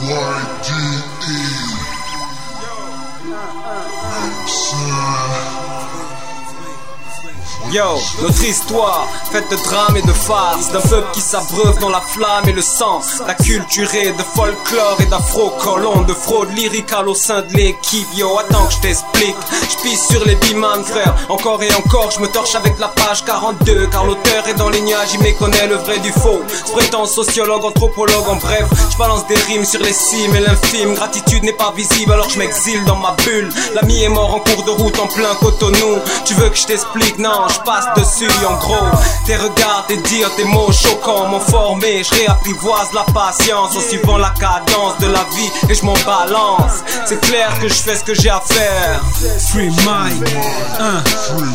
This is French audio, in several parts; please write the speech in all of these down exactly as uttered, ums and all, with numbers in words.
Yo, notre histoire, faite de drames et de farces, d'un peuple qui s'abreuve dans la flamme et le sang, d'acculturé, de folklore et d'afro-colons, de fraude lyricale au sein de l'équipe. Yo, attends que je t'explique, je pisse sur les bimans, frère. Encore et encore, je me torche avec la page quarante-deux, car l'auteur est dans les nuages, il méconnaît le vrai du faux. Je prétends sociologue, anthropologue, en bref, je balance des rimes sur les cimes et l'infime. Gratitude n'est pas visible, alors je m'exile dans ma bulle. L'ami est mort en cours de route en plein Cotonou. Tu veux que je t'explique? Non, je passe dessus. En gros, tes regards, tes dires, tes mots choquants m'ont formé. Je réapprivoise la patience en suivant la cadence de la vie et je m'en balance. C'est clair que je fais ce que j'ai à faire. Free mind, hein.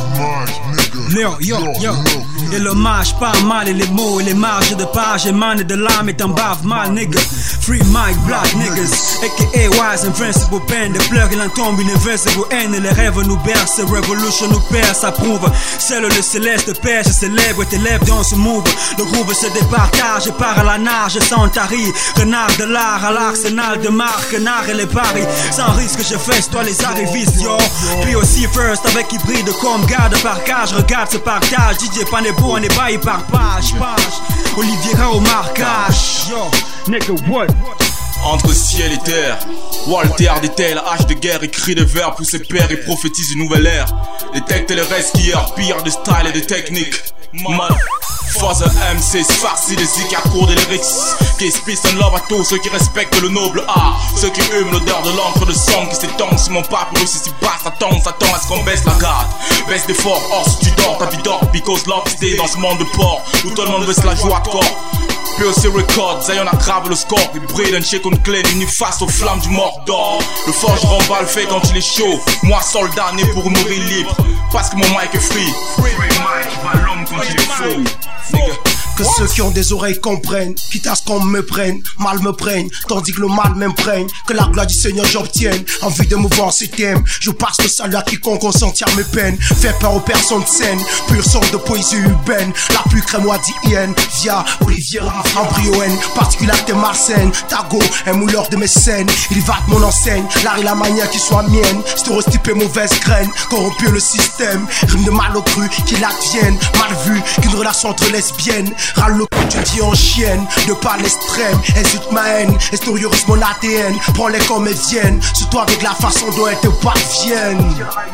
Yo, yo, yo. Et l'hommage pas mal et les mots et les marges de page émanent de l'âme et t'en bave mal, nigga. Free mind, black niggas, aka wise invincible pen. Des pleurs il en tombe une invincible haine et les rêves nous bercent. Revolution nous perce, approuve. Seul le céleste pêche, célèbre et tes lèvres dans ce move. Le groove se départage et part à la nage sans tari. Renard de l'art à l'arsenal de marque, renard et les paris. Sans risque je fesse toi les arrivistes, yo. Puis aussi first avec hybride comme garde par cage. Regarde ce partage, D J Panebo on est baillé par page, page. Oliviera au marquage, yo. Nigga what? Entre ciel et terre, Walter détaille la hache de guerre, écrit des vers pour ses pères et prophétise une nouvelle ère. Détecte les restes qui pire de style et de technique. Man, Father M C, farci des zik à court des lyrics. Qui peace and love à tous ceux qui respectent le noble art. Ceux qui hument l'odeur de l'encre de sang qui s'étend sur mon papyrus. Si si basse, attends, s'attend à ce qu'on baisse la garde. Baisse d'effort, or si tu dors, ta vie dort. Because love stay dans ce monde de porc où tout le monde veut se la joie de corps. P O C Records, Zion aggrave le score. Et Braden shake on clé, unis face aux flammes du Mordor. Le forgeron va le fait quand il est chaud. Moi soldat né pour mourir libre. Parce que mon mic est free. Free mic, va l'homme quand il est faux. Nigga. Que ceux qui ont des oreilles comprennent, quitte à ce qu'on me prenne, mal me prenne, tandis que le mal m'imprègne. Que la gloire du Seigneur j'obtienne, en vue de mouvoir ce thème. Je passe le salut à quiconque consentir mes peines. Fais peur aux personnes saines, pure sorte de poésie urbaine. La plus crémoisienne, via Olivier Embryoen, particularité malsaine. Tago, un mouleur de mes scènes. Il va de mon enseigne, l'art et la manière qui soit mienne. Stéréotypé mauvaise graine, corrompu le système. Rime de mal au cru qui l'advienne, mal vu qu'une relation entre lesbiennes. Râle le coup, tu dis en chienne, de par l'extrême, insulte ma haine, extériorise mon A D N, prends-les comme elles viennent, surtout avec la façon dont elles te parviennent.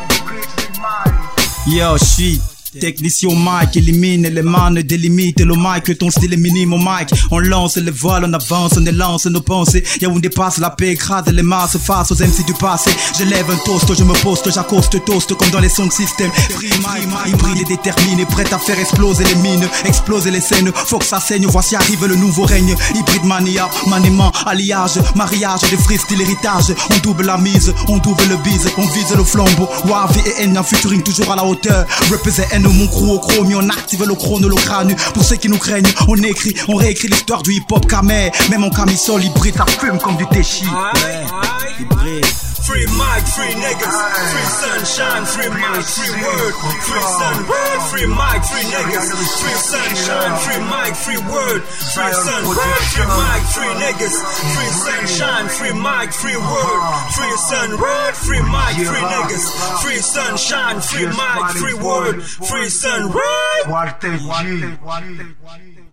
Yo, shit. Technicien au mic, élimine les mannes, délimite le mic, ton style est minime au mic. On lance les voiles, on avance, on élance nos pensées. Y'a où on dépasse la paix, écrase les masses face aux M C du passé. Je lève un toast, je me poste, j'accoste, toast comme dans les sons de système. Free mic, hybride et déterminé, prêt à faire exploser les mines, exploser les scènes. Faut que ça saigne, voici arrive le nouveau règne. Hybride mania, maniement, alliage, mariage, des freestyle, héritage. On double la mise, on double le bise, on vise le flambeau. Wavi et N, un futuring toujours à la hauteur. Represent N, mon crew au chrome, on active le chrono, le crâne. Pour ceux qui nous craignent, on écrit, on réécrit l'histoire du hip-hop camé. Même en camisole, hybride, ça fume comme du téchi. Ouais, hybride. Free mic, free niggas, free sunshine, free mic, free word, free sun, word, free mic, free niggas, free sunshine, free mic, free word, free sun, word, free mic, free niggas, free sunshine, free mic, free word, free sun, word, free mic, free niggas, free sunshine, free mic, free word, free sun, word. Walter G.